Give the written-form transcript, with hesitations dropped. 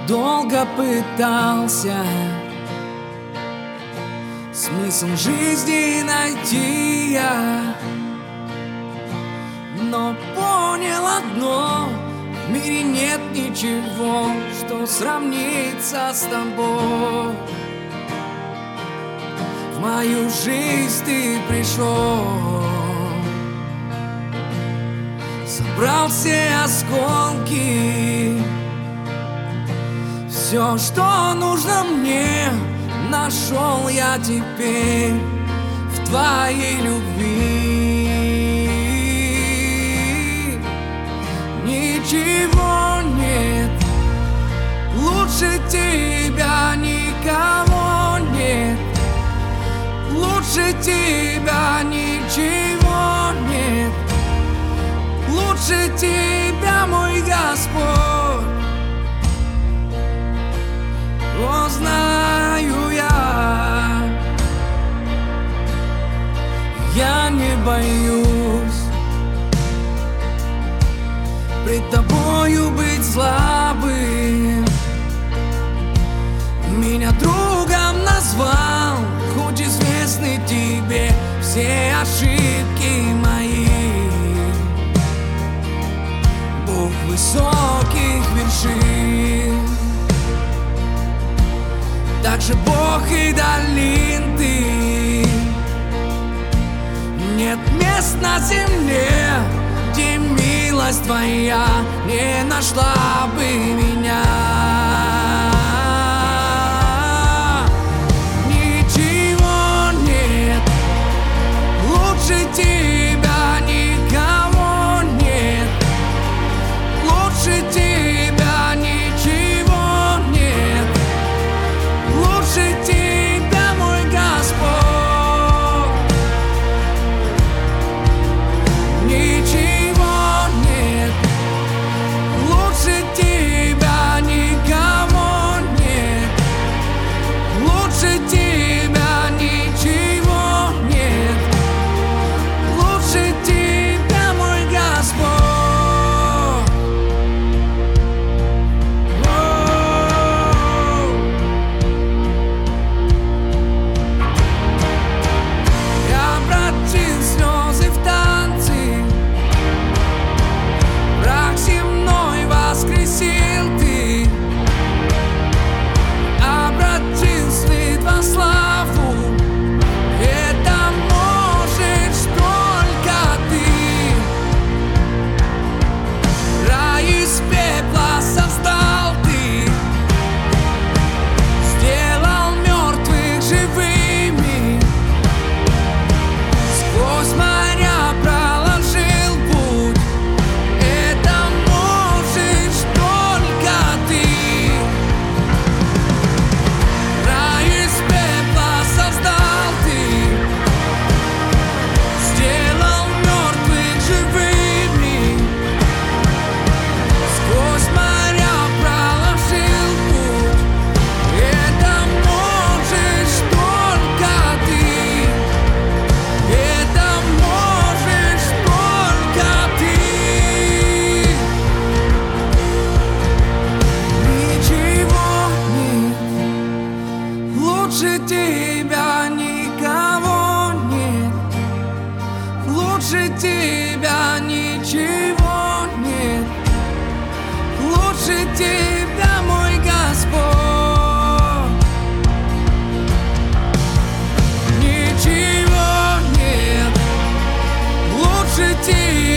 долго пытался смысл жизни найти я, но понял одно: в мире нет ничего, что сравнится с тобой. В мою жизнь ты пришел, собрал все осколки, все, что нужно мне, нашел я теперь в твоей любви. Ничего нет, лучше тебя никого нет, лучше тебя ничего нет, лучше тебя, мой Господь. О, знаю я не боюсь пред тобою быть слабым. Меня другом назвал, хоть известны тебе все ошибки мои. Бог высоких вершин, также Бог и долин ты. Нет мест на земле, где милость твоя не нашла бы меня. Ничего нет, лучше тебя никого нет, лучше тебя ничего нет, лучше тебя, мой Господь. Ничего нет, лучше тебя никого нет, лучше тебя ничего нет, лучше тебя, мой Господь. Я обратил слезы в танцы, прах земной воскресил ты, обратил свет во славу. Это можешь только ты. Рай из пепла создал ты, сделал мертвых живыми, сквозь моря проложил путь. Это можешь только ты. Рай из пепла создал ты, сделал мертвых живыми, сквозь моря проложил путь. Это можешь только ты. Это можешь только ты. Ничего нет, лучше тебя никого нет, лучше тебя ничего нет, лучше тебя, мой Господь. Ничего нет, лучше тебя